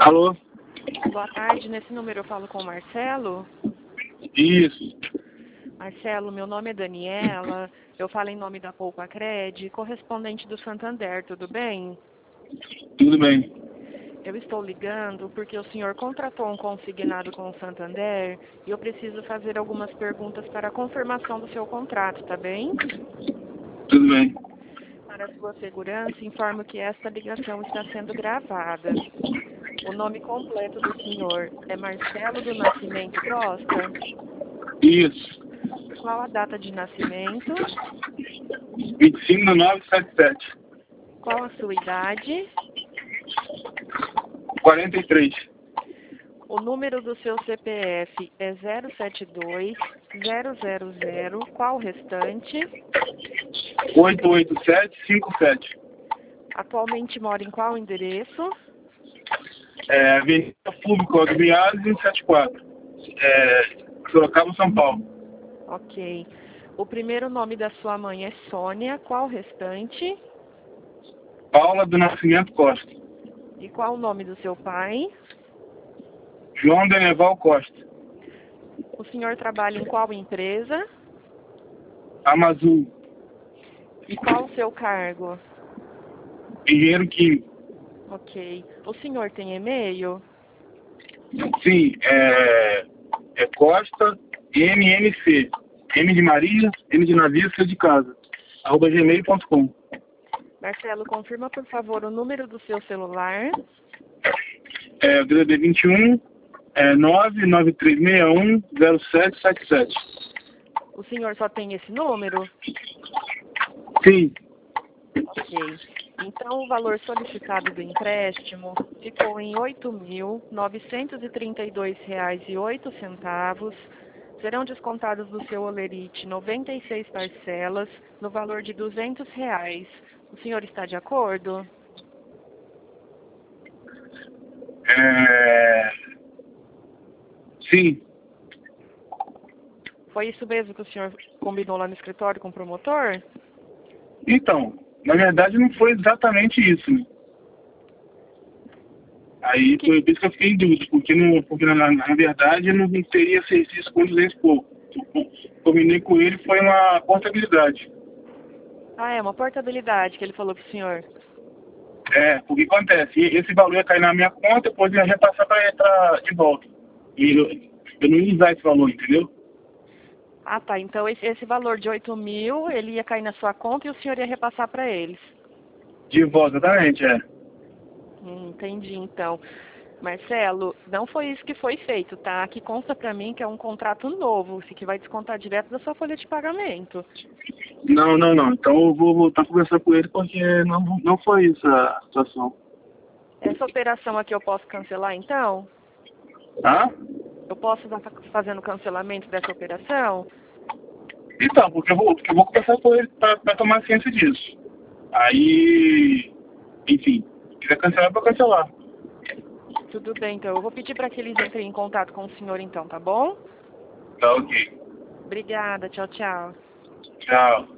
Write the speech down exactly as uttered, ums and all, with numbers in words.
Alô? Boa tarde, nesse número eu falo com o Marcelo. Isso. Marcelo, meu nome é Daniela, eu falo em nome da Poupa Cred, correspondente do Santander, tudo bem? Tudo bem. Eu estou ligando porque o senhor contratou um consignado com o Santander e eu preciso fazer algumas perguntas para a confirmação do seu contrato, tá bem? Tudo bem. Para sua segurança, informo que esta ligação está sendo gravada. O nome completo do senhor é Marcelo do Nascimento Costa? Isso. Qual a data de nascimento? vinte e cinco de nove de setenta e sete. Qual a sua idade? quarenta e três. O número do seu C P F é zero sete dois zero zero zero. Qual o restante? oito oito sete cinco sete. Atualmente mora em qual endereço? É, Avenida Fulvio Cláudio Vinhares, cento e setenta e quatro. É, Sorocaba, São Paulo. Ok. O primeiro nome da sua mãe é Sônia. Qual o restante? Paula do Nascimento Costa. E qual o nome do seu pai? João Deneval Costa. O senhor trabalha em qual empresa? Amazul. E qual o seu cargo? Engenheiro Químico. Ok. O senhor tem e-mail? Sim, é, é Costa M M C. M de Maria, N de navio, C de casa. Arroba gmail ponto com. Marcelo, confirma por favor o número do seu celular. É, o D D D vinte e um, é nove nove três seis um zero sete sete sete. O senhor só tem esse número? Sim. Ok. Então, o valor solicitado do empréstimo ficou em oito mil novecentos e trinta e dois reais e oito centavos. Serão descontados do seu holerite noventa e seis parcelas no valor de duzentos reais. O senhor está de acordo? É... Sim. Foi isso mesmo que o senhor combinou lá no escritório com o promotor? Então, na verdade não foi exatamente isso, né? Aí Que... foi por isso que eu fiquei em dúvida, porque, não, porque na, na verdade não teria serviço com duzentos e pouco. Combinei com ele, foi uma portabilidade. Ah, é uma portabilidade que ele falou para o senhor. É, porque acontece, esse valor ia cair na minha conta, depois ia repassar para entrar de volta. E eu, eu não ia usar esse valor, entendeu? Ah, tá. Então esse, esse valor de oito mil, ele ia cair na sua conta e o senhor ia repassar para eles. De volta, exatamente, é. Hum, entendi, então. Marcelo, não foi isso que foi feito, tá? Aqui consta para mim que é um contrato novo, que vai descontar direto da sua folha de pagamento. Não, não, não. Então eu vou voltar a conversar com ele porque não, não foi isso a situação. Essa operação aqui eu posso cancelar, então? Tá? Eu posso estar fazendo cancelamento dessa operação? Então, porque eu vou, porque eu vou conversar com ele para tomar ciência disso. Aí, enfim, se quiser cancelar, para cancelar. Tudo bem, então. Eu vou pedir para que eles entrem em contato com o senhor, então, tá bom? Tá ok. Obrigada. Tchau, tchau. Tchau.